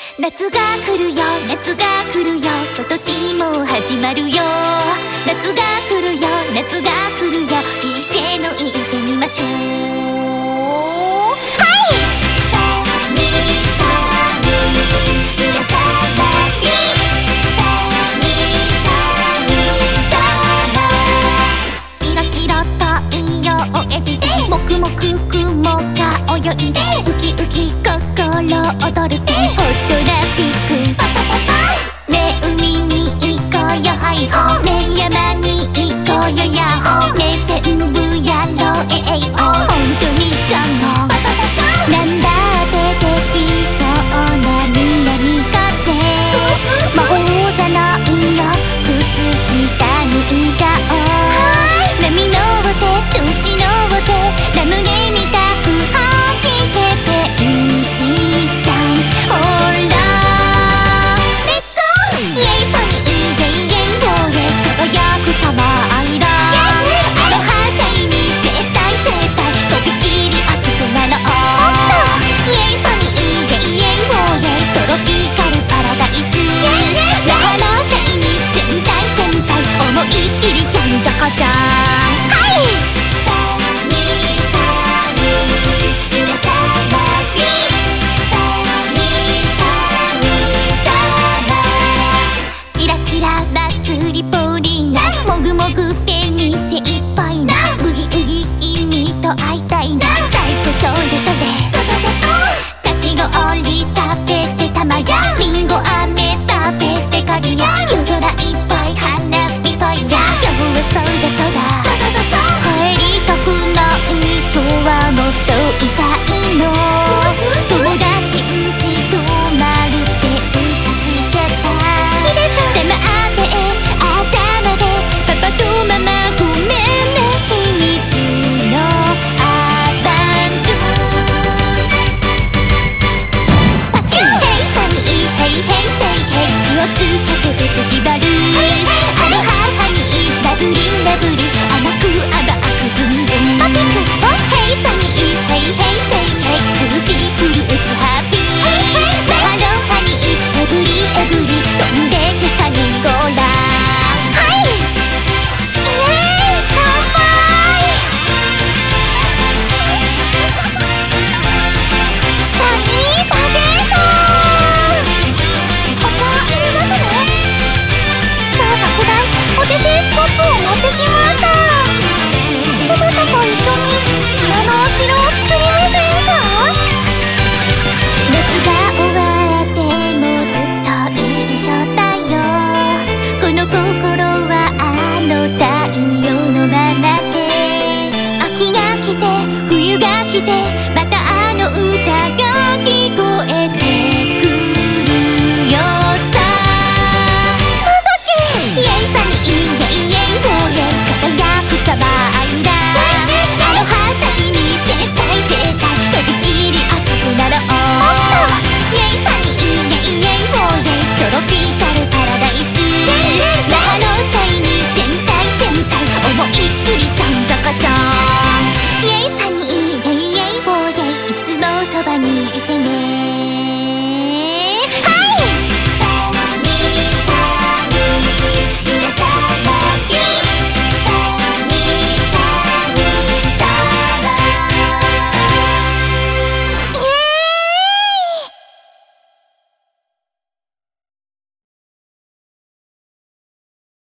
夏が来るよ夏が来るよ今年も始まるよ。夏が来るよ夏が来るよいいせーの言ってみましょう。はい皆さんキラキラ太陽を浴びてもくもく雲が泳いでウキウキ心躍るてホットなピックパパパパねえ海に行こうよはいほねえ山に行こうよやっほねえ全部やろうえいおほんとにかもパパパパなんだってできそうな南風魔法じゃないよ靴下脱いだお波の手調子の手ラムネみたくはじけていいじゃんほらレッツゴーイエイソニーイエイイエイオーレ輝くサマーアイラアロハシャイニー絶対絶対とびきり熱くなろうイエイソニーイエイイエイオーレトロピカルパラダイスラハロシャイニー全体全体思いっきりじゃんじゃかじゃんはいもぐもぐって店いっぱいなうぎうぎ君と会いたいな大工それそれかき氷食べてたまやりんご飴食べてかぎや夜空いっぱい花火ファイヤー今日はそうだそうだ帰りたくないとはもっといたいの友達んち泊まるって嘘ついちゃった迫って朝までパパとママごめんね秘密のアバンチュパキュンヘイサニーヘイヘイセイヘイ気をつけてフェスティバルアロハハニーラブリンラブリ甘く甘くブンブンパピチュヘイサニーヘイヘイセイヘイジューシーフルーツハッピーマハロハニーエブリエブリ飛んでけサニーゴーラまたあの歌が聞こえてくるよさなんだっけイエイサニーイエイイエイオーレ輝くサマーアイラアロハシャイニー絶対絶対とびきり熱くなろうイエイサニーイエイイエイオーレトロピカルパラダイスラハロシャイニー全体全体思いっきりちゃんじゃかちゃんイエイサニーそばにいてね